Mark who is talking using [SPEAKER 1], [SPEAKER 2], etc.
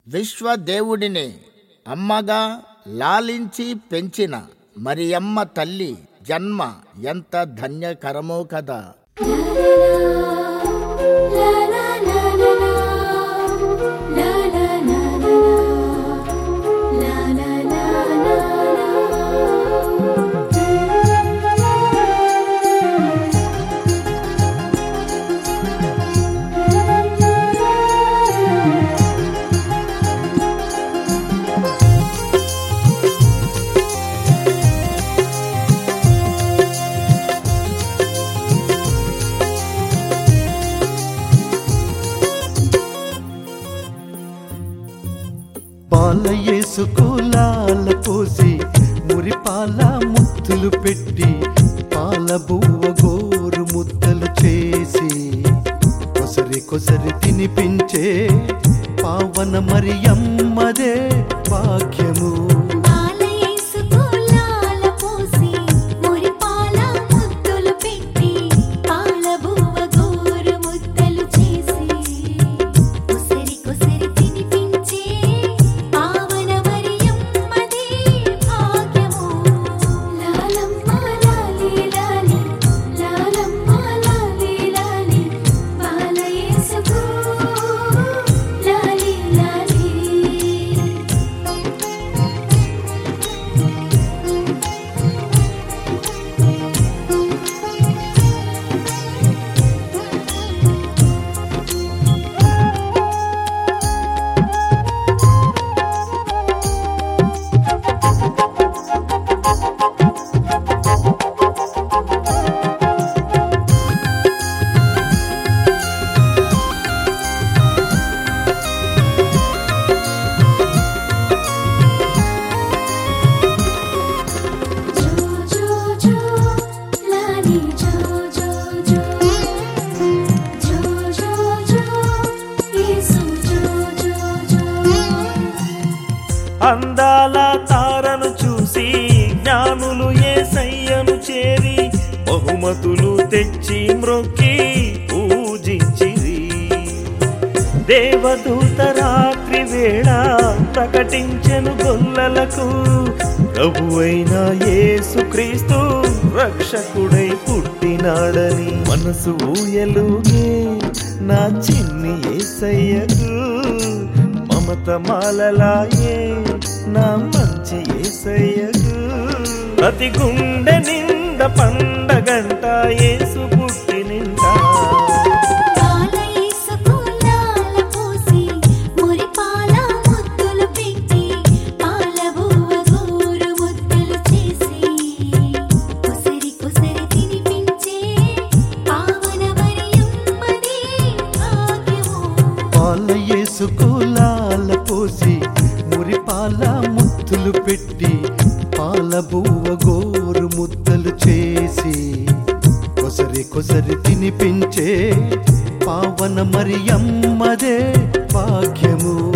[SPEAKER 1] విశ్వదేవుడిని అమ్మగా లాలించి పెంచిన మరియమ్మ తల్లి జన్మ ఎంత ధన్యకరమో కదా.
[SPEAKER 2] పాలయేసుకు లాల పోసి మురిపాల ముద్దులు పెట్టి పాల బువ్వ గోరు ముద్దలు చేసి కొసరి కొసరి తినిపించే పావన మరియమ్మదే భాగ్యము.
[SPEAKER 3] అందాల తారను చూసి జ్ఞానులు యేసయ్యను చేరి బహుమతులు తెచ్చి మ్రొక్కి పూజించిరి. దేవదూత రాత్రి వేళ ప్రకటించెను గొల్లలకు ప్రభువైన యేసుక్రీస్తు రక్షకుడై పుట్టినాడని. మనసు ఊయలుగే నా చిన్ని యేసయ్యకు మమత మాలలాయే నా మంచి యేసయ్యకు. ప్రతి గుండె నింద పండగంట యేసు పుట్టినింట.
[SPEAKER 2] పాలయేసుకు లాల పోసి మురిపాల ముద్దులు పెట్టి పాల బువ్వ గోరు ముద్దలు చేసి కొసరి కొసరి తినిపించే పావన మరియమ్మదే భాగ్యము.